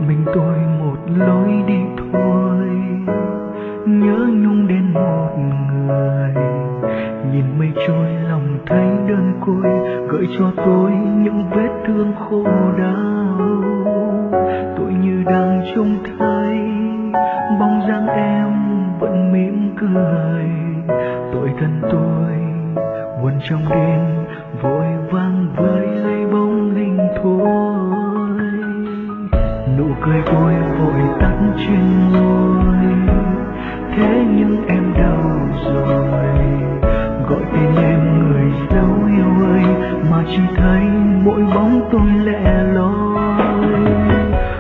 mình tôi một lối đi thôi, nhớ nhung đến một người. Nhìn mây trôi lòng thấy đơn côi, gợi cho tôi những vết thương khô đau. Tôi như đang trông thấy bóng dáng em vẫn mỉm cười. Tội thân tôi buồn trong đêm, vội vàng với lấy bóng hình thôi. Nụ cười tôi